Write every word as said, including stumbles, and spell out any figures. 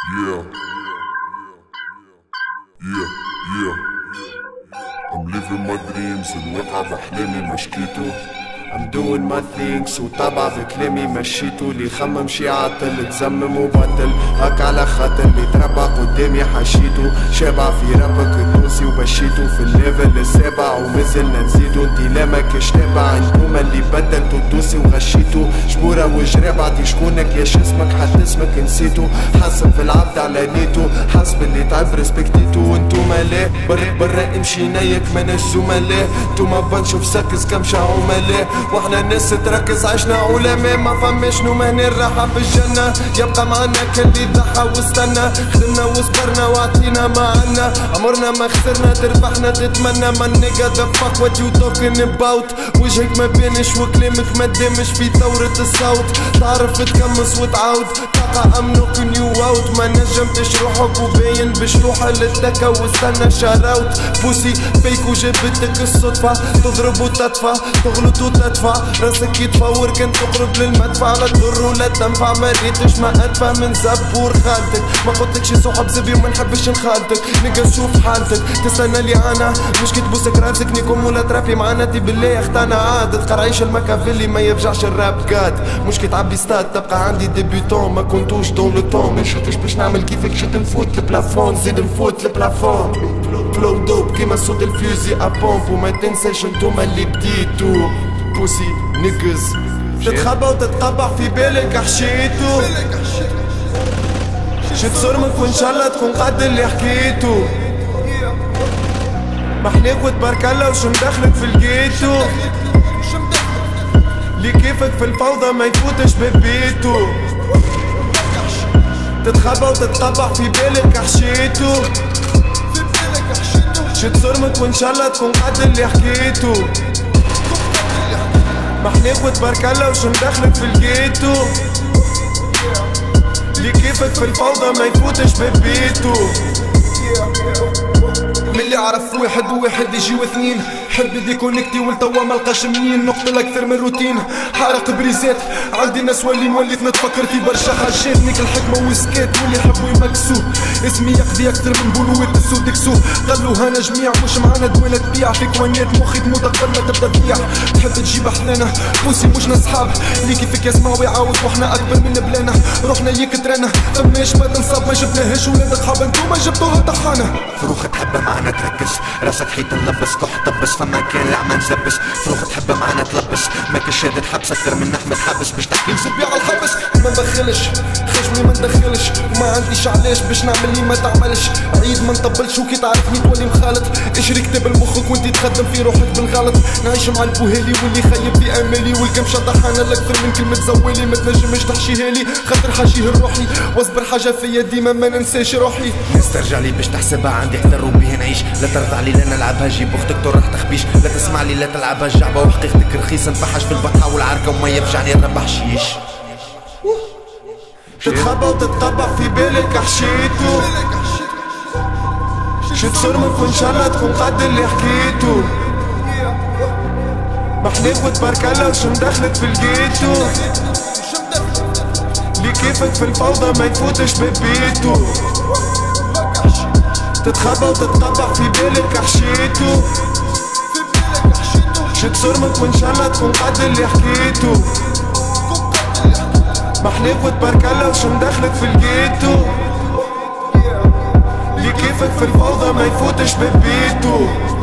Yeah. Yeah, yeah. I'm living my dreams الواقع بأحلامي مشكيته. I'm doing my things وطبع بكلامي مشيته. اللي يخمم شي عاطل تزمم وبطل هك على خاطر اللي تربى قدامي حشيته. شابع في ربك التونسي ومشيته في الليفل السابع ومازلنا نزيدو. انتي لا ماكش تابع انتوما اللي بدلتو الدوسي وغشيتو. شبورة وجراب عطي شكونك يا شاسمك حتى اسمك نسيتو. حاسب في العبد على نيتو حاسب اللي تعب ريسبكتيتو. وانتوما لا برا برا امشي نايك ماناش زملاء. انتوما بنشوف سكز كمشة عملاء واحنا الناس تركز عشنا علماء. ما فماش نوم هنا الراحة في الجنة. يبقى معنا كل اللي ضحى واستنى. خدمنا وصبرنا وعطينا ما عنا. عمرنا ما خسرنا تربحنا تتمنى. ما نيجا ذا فاك وات يو توكين اباوت. وجهك ما بينش وكلامك ما دامش في ثورة الصوت. تعرف تكمس وتعاود طاقة ام نوكين يو اوت. ما نجمتش روحك وباين بشلوحة للدكا واستنى شاراوت. بوسي فيك وجابتك الصدفة. تضرب وتدفع تغلط وتدفع. راسك يتفور كان تقرب للمدفع. لا تضر ولا تنفع ما ريتش ما ادفع من زبور خالتك. ما قلتلكش صحاب زبي وما نحبش نخالتك. نقا شوف حالتك تستنى لي انا مش كي تبوسك راسك نيكم ولا ترابي معانا. تي بالله اختانا عادة قرعيش المكافيلي ما يرجعش الراب كات. مش كي تعبي ستاد تبقى عندي ديبيوتون. ما كنتوش دون لو طون ما شفتش باش نعمل كيفك شت نفوت البلافون. زيد نفوت البلافون فلو دوب كيما صوت الفيوزي ابومب. وما تنساش انتوما اللي بديتو بوسي نقز. تتخبى وتتقبح في بالك حشيتو. شد صرمك وان شاء الله تكون قد اللي حكيتو. محليك وتبارك الله وشو مدخلك في الجيتو. اللي كيفك في الفوضى ما يفوتش ببيتو. تتخبى وتتقبح في بالك حشيتو. شد صرمك وان شاء الله تكون قد اللي حكيتو. محليك وتبارك الله وشو مدخلك في الجيتو. اللي كيفك في الفوضى ما يفوتش ببيتو. من اللي عرف واحد وواحد يجي واثنين. حب ديكونكتي ولتوا ملقاش منين. نقتل اكثر من روتين حارق بريزات. عندي ناس ولي وليت نتفكر في برشا حاجات. نيك الحكمة وسكات واللي يحبوا يمكسوه. اسمي يقضي اكثر من بولوات السودكسو. قالوا هنا جميع مش معانا دوينة تبيع. في كوانيات مخي تموت قبل ما تبدا تبيع. تحب تجيب احلانا بوسي مش نصحاب. اللي كيفك يسمع ويعاود واحنا اكبر من بلانا. روحنا يكترنا فماش ما تنصاب. ما جبناهاش ولاد خاب انتوما جبتوها طحانة. فروخ تحب معانا تركز راسك حيط نلبس كح طبس. فما كان العمى نزبس. فروخ تحب معانا تلبس ماكش شادد حبس اكثر من احمد حبس. باش تحكي نسبي على الحبس. ما ندخلش خشمي ما ندخلش. وما عنديش علاش باش نعمل لي ما تعملش. عيد ما نطبلش وكي تعرفني تولي مخالط. اجري كتاب لمخك وانتي تخدم في روحك بالغلط. نعيش مع البوهالي واللي خيب في امالي. والكمشة طحانة الاكثر من كلمة زوالي. ما تنجمش تحشيها لي خاطر حاجيه الروحي. واصبر حاجة فيا ديما ما ننساش روحي. ناس ترجع لي باش تحسبها عندي اكثر وبيه نعيش. لا ترضى علي لا نلعبها جيب اختك تروح تخبيش. لا تسمع لي لا تلعبها الجعبة وحقيقتك رخيصة. نفحش في البطحة والعركة وما يرجعني الربح شيش. تتخبى وتتقبح في بالك حشيتو. شد صرمك وان شاء الله تكون قد اللي حكيتو. محليك وتبارك الله وشو مدخلك في الجيتو. اللي كيفك في الفوضى ما يفوتش ببيتو. تتخبى وتتقبح في بالك حشيتو. شد صرمك وان شاء الله تكون قد اللي حكيتو. محليك وتبارك الله وشو مدخلك في الجيتو. اللي كيفك في الفوضى ما يفوتش ببيتو.